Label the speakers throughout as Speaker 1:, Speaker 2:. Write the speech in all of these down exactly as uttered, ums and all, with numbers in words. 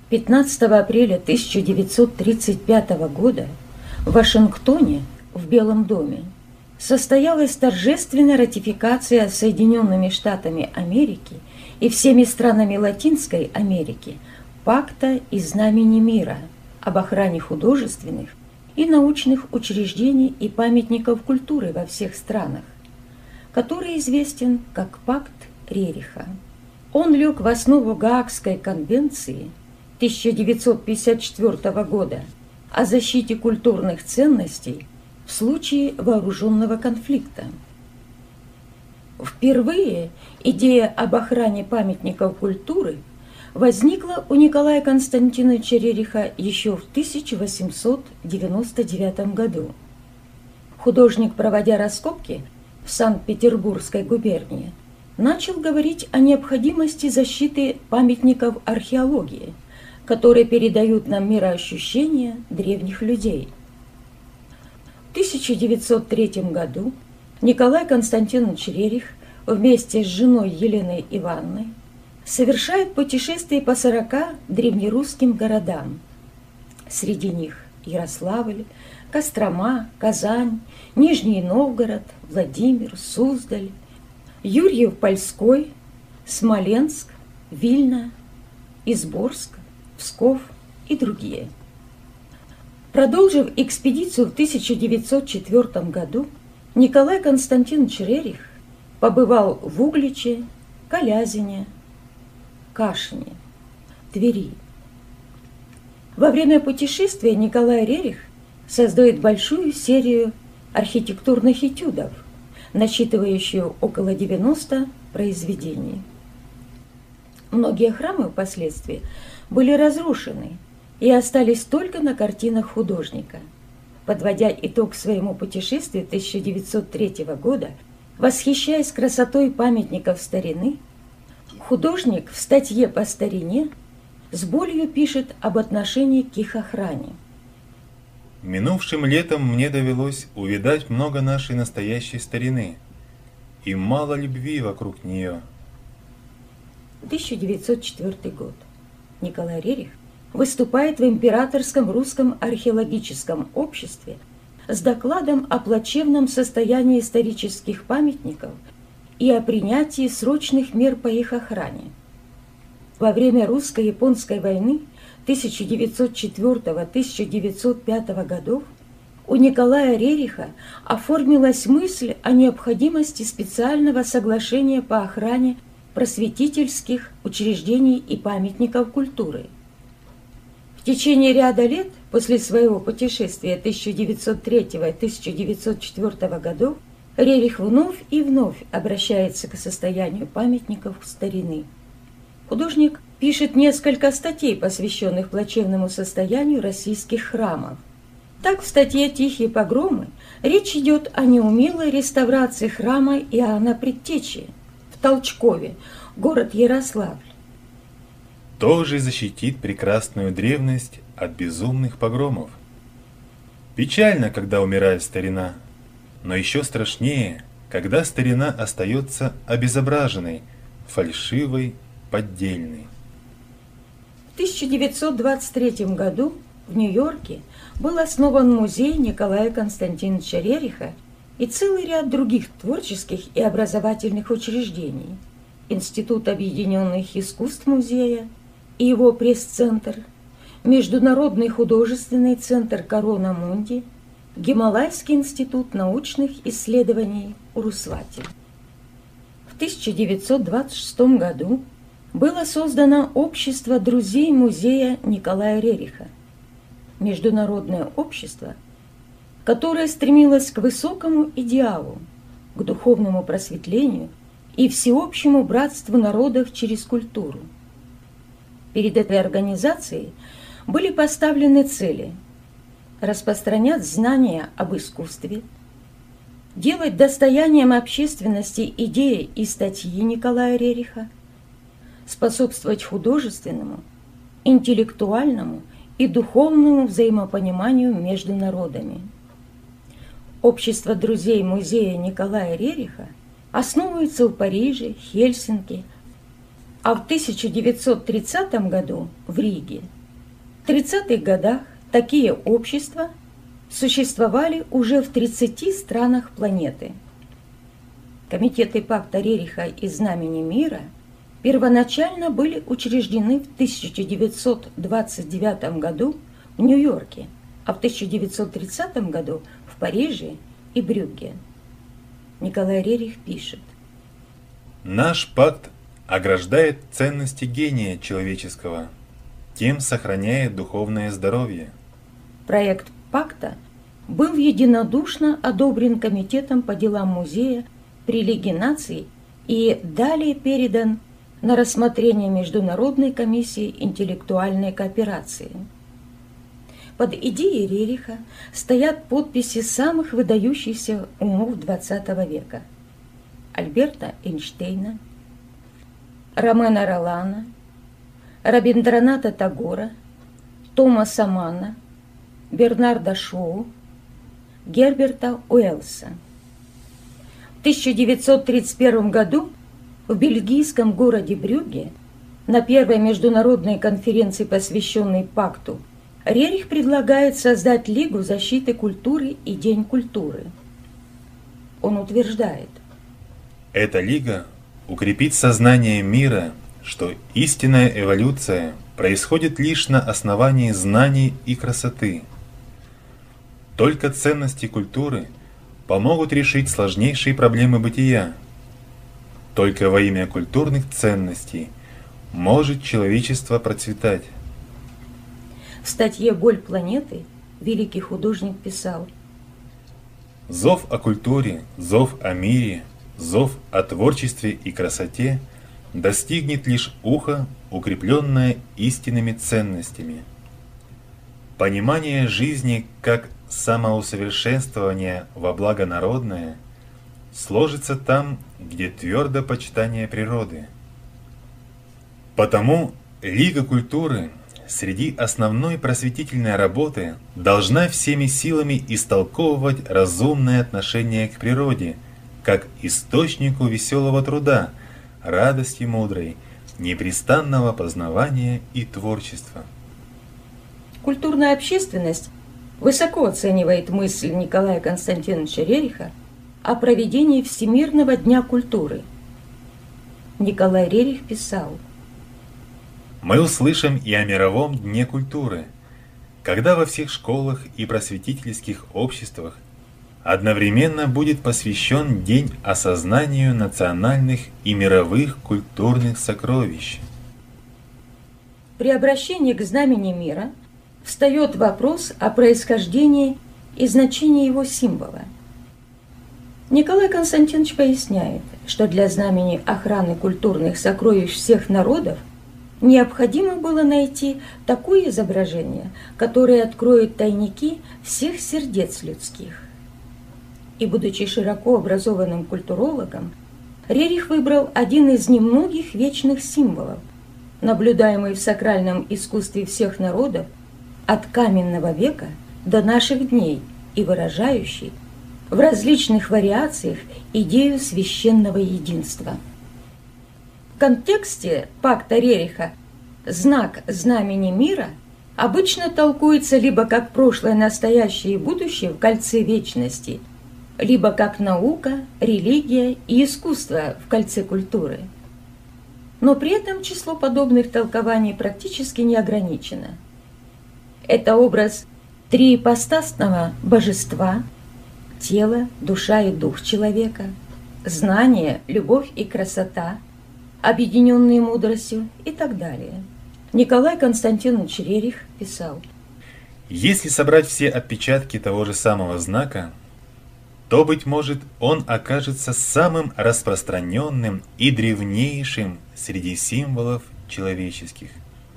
Speaker 1: пятнадцатого апреля тысяча девятьсот тридцать пятого года в Вашингтоне, в Белом доме, состоялась торжественная ратификация Соединенными Штатами Америки и всеми странами Латинской Америки Пакта и Знамени мира об охране художественных и научных учреждений и памятников культуры во всех странах, который известен как Пакт Рериха. Он лег в основу Гаагской конвенции тысяча девятьсот пятьдесят четвёртого года о защите культурных ценностей в случае вооруженного конфликта. Впервые идея об охране памятников культуры возникла у Николая Константиновича Рериха еще в тысяча восемьсот девяносто девятом году. Художник, проводя раскопки в Санкт-Петербургской губернии, начал говорить о необходимости защиты памятников археологии, которые передают нам мироощущения древних людей. В тысяча девятьсот третьем году Николай Константинович Рерих вместе с женой Еленой Ивановной совершает путешествие по сорока древнерусским городам. Среди них Ярославль, Кострома, Казань, Нижний Новгород, Владимир, Суздаль, Юрьев-Польской, Смоленск, Вильна, Изборск, Псков и другие. Продолжив экспедицию в тысяча девятьсот четвёртом году, Николай Константинович Рерих побывал в Угличе, Калязине, Кашине, Твери. Во время путешествия Николай Рерих создает большую серию архитектурных этюдов, насчитывающую около девяноста произведений. Многие храмы впоследствии были разрушены и остались только на картинах художника. Подводя итог своему путешествию тысяча девятьсот третьего года, восхищаясь красотой памятников старины, художник в статье по старине с болью пишет об отношении к их охране.
Speaker 2: Минувшим летом мне довелось увидать много нашей настоящей старины и мало любви вокруг нее.
Speaker 1: тысяча девятьсот четвёртый год. Николай Рерих выступает в Императорском русском археологическом обществе с докладом о плачевном состоянии исторических памятников и о принятии срочных мер по их охране. Во время русско-японской войны тысяча девятьсот четвёртого — тысяча девятьсот пятого годов у Николая Рериха оформилась мысль о необходимости специального соглашения по охране просветительских учреждений и памятников культуры. В течение ряда лет после своего путешествия тысяча девятьсот третьего — тысяча девятьсот четвёртого годов Рерих вновь и вновь обращается к состоянию памятников старины. Художник пишет несколько статей, посвященных плачевному состоянию российских храмов. Так, в статье «Тихие погромы» речь идет о неумелой реставрации храма Иоанна Предтечи в Толчкове, город Ярославль.
Speaker 2: Тоже защитит прекрасную древность от безумных погромов. Печально, когда умирает старина, но еще страшнее, когда старина остается обезображенной, фальшивой, поддельной.
Speaker 1: В тысяча девятьсот двадцать третьем году в Нью-Йорке был основан музей Николая Константиновича Рериха и целый ряд других творческих и образовательных учреждений. Институт объединенных искусств музея и его пресс-центр, Международный художественный центр Корона Мунди, Гималайский институт научных исследований Урусвати. В тысяча девятьсот двадцать шестом году было создано Общество друзей музея Николая Рериха, международное общество, которое стремилось к высокому идеалу, к духовному просветлению и всеобщему братству народов через культуру. Перед этой организацией были поставлены цели: распространять знания об искусстве, делать достоянием общественности идеи и статьи Николая Рериха, способствовать художественному, интеллектуальному и духовному взаимопониманию между народами. Общество друзей музея Николая Рериха основывается в Париже, Хельсинки, а в тысяча девятьсот тридцатом году в Риге тридцатых годах такие общества существовали уже в тридцати странах планеты. Комитеты пакта Рериха и Знамени мира первоначально были учреждены в тысяча девятьсот двадцать девятом году в Нью-Йорке, а в тысяча девятьсот тридцатом году в Париже и Брюгге. Николай Рерих пишет:
Speaker 2: «Наш пакт ограждает ценности гения человеческого, тем сохраняет духовное здоровье».
Speaker 1: Проект пакта был единодушно одобрен Комитетом по делам музея при Лиге наций и далее передан на рассмотрение Международной комиссии интеллектуальной кооперации. Под идеей Рериха стоят подписи самых выдающихся умов двадцатого века: Альберта Эйнштейна, Ромена Ролана, Рабиндраната Тагора, Томаса Манна, Бернарда Шоу, Герберта Уэллса. В тысяча девятьсот тридцать первом году в бельгийском городе Брюгге на первой международной конференции, посвященной пакту, Рерих предлагает создать Лигу защиты культуры и День культуры. Он утверждает:
Speaker 2: «Эта лига укрепит сознание мира, что истинная эволюция происходит лишь на основании знаний и красоты. Только ценности культуры помогут решить сложнейшие проблемы бытия. Только во имя культурных ценностей может человечество процветать».
Speaker 1: В статье «Боль планеты» великий художник писал:
Speaker 2: «Зов о культуре, зов о мире, зов о творчестве и красоте достигнет лишь ухо, укрепленное истинными ценностями. Понимание жизни как самоусовершенствование во благо народное сложится там, где твердо почитание природы. Потому Лига культуры среди основной просветительной работы должна всеми силами истолковывать разумное отношение к природе, как источнику веселого труда, радости мудрой, непрестанного познавания и творчества».
Speaker 1: Культурная общественность высоко оценивает мысль Николая Константиновича Рериха о проведении Всемирного дня культуры. Николай Рерих писал:
Speaker 2: «Мы услышим и о мировом дне культуры, когда во всех школах и просветительских обществах одновременно будет посвящен День осознанию национальных и мировых культурных сокровищ».
Speaker 1: При обращении к знамени мира встает вопрос о происхождении и значении его символа. Николай Константинович поясняет, что для знамени охраны культурных сокровищ всех народов необходимо было найти такое изображение, которое откроет тайники всех сердец людских. И, будучи широко образованным культурологом, Рерих выбрал один из немногих вечных символов, наблюдаемый в сакральном искусстве всех народов от каменного века до наших дней и выражающий в различных вариациях идею священного единства. В контексте пакта Рериха знак знамени мира обычно толкуется либо как прошлое, настоящее и будущее в кольце вечности, либо как наука, религия и искусство в кольце культуры. Но при этом число подобных толкований практически не ограничено. Это образ триипостасного божества, тело, душа и дух человека, знание, любовь и красота, объединенные мудростью и так далее. Николай Константинович Рерих писал:
Speaker 2: «Если собрать все отпечатки того же самого знака, то, быть может, он окажется самым распространенным и древнейшим среди символов человеческих».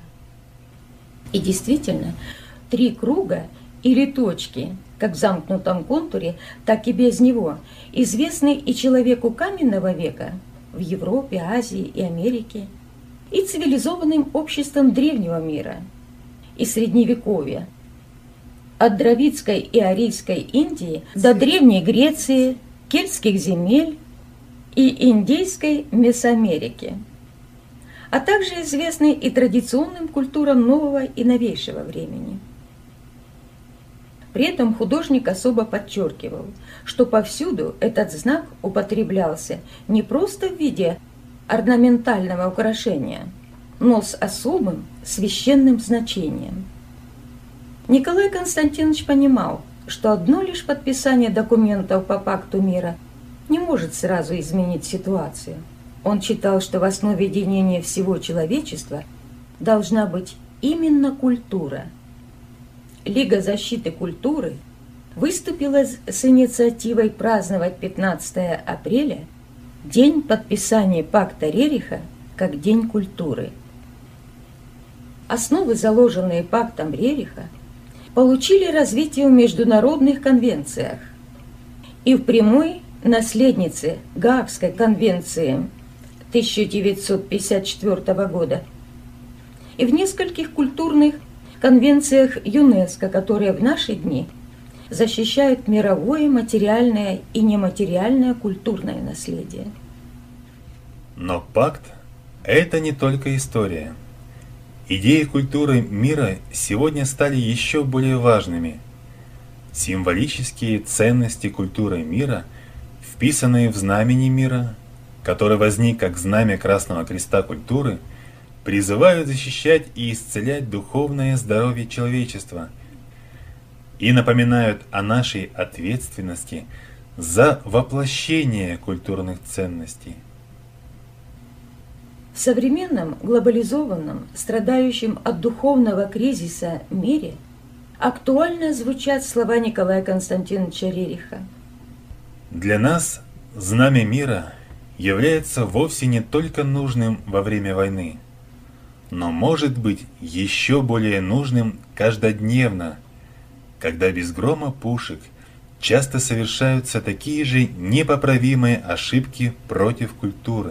Speaker 1: И действительно, три круга или точки, как в замкнутом контуре, так и без него, известны и человеку каменного века в Европе, Азии и Америке, и цивилизованным обществам древнего мира, и Средневековья, от Дравидской и Арийской Индии до Древней Греции, кельтских земель и Индейской Месоамерики. а также известный и традиционным культурам нового и новейшего времени. При этом художник особо подчеркивал, что повсюду этот знак употреблялся не просто в виде орнаментального украшения, но с особым священным значением. Николай Константинович понимал, что одно лишь подписание документов по Пакту мира не может сразу изменить ситуацию. Он считал, что в основе единения всего человечества должна быть именно культура. Лига защиты культуры выступила с инициативой праздновать пятнадцатое апреля, день подписания Пакта Рериха, как День культуры. Основы, заложенные Пактом Рериха, получили развитие в международных конвенциях и в прямой наследнице Гаагской конвенции тысяча девятьсот пятьдесят четвёртого года и в нескольких культурных конвенциях ЮНЕСКО, которые в наши дни защищают мировое материальное и нематериальное культурное наследие.
Speaker 2: Но пакт – это не только история. Идеи культуры мира сегодня стали еще более важными. Символические ценности культуры мира, вписанные в знамени мира, который возник как знамя Красного Креста культуры, призывают защищать и исцелять духовное здоровье человечества и напоминают о нашей ответственности за воплощение культурных ценностей.
Speaker 1: В современном, глобализованном, страдающем от духовного кризиса мире актуально звучат слова Николая Константиновича Рериха.
Speaker 2: Для нас знамя мира является вовсе не только нужным во время войны, но может быть еще более нужным каждодневно, когда без грома пушек часто совершаются такие же непоправимые ошибки против культуры.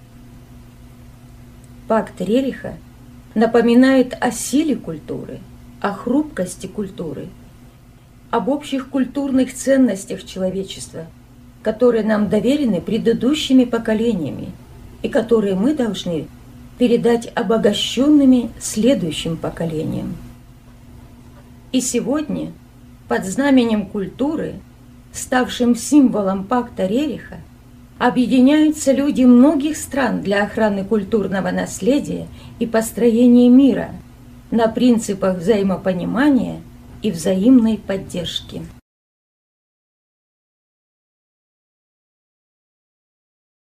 Speaker 1: Пакт Рериха напоминает о силе культуры, о хрупкости культуры, об общих культурных ценностях человечества, которые нам доверены предыдущими поколениями и которые мы должны передать обогащенными следующим поколениям. И сегодня под знаменем культуры, ставшим символом Пакта Рериха, объединяются люди многих стран для охраны культурного наследия и построения мира на принципах взаимопонимания и взаимной поддержки.